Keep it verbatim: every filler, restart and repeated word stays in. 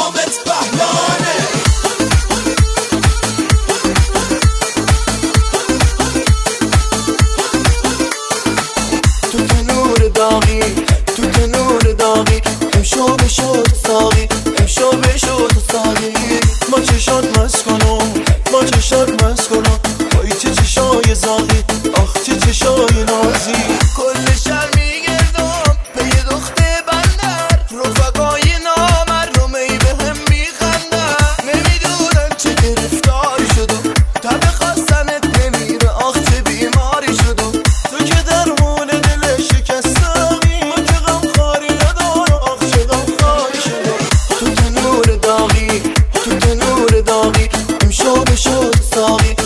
نامت بهلانه. تو تنور داغی تو تنور داغی امشو بشد ساقی امشو بشد ساقی ما چشات مست کنم ما چشات مست کنم وای چه چشای زاغی آخ چه چشای نازی کل شهر میگردم به یه دخته بندر رفقای نامرمی به هم میخندن نمیدونن چه گرفتاری شدم تب خواستنت نمیره آخ چه بیماری شدم تو که درمون دل شکستمی ما که غم خاری ندارم آخ چه غم خاری شدم تو تنور داغی تو تنور داغی امشو بشد ساقی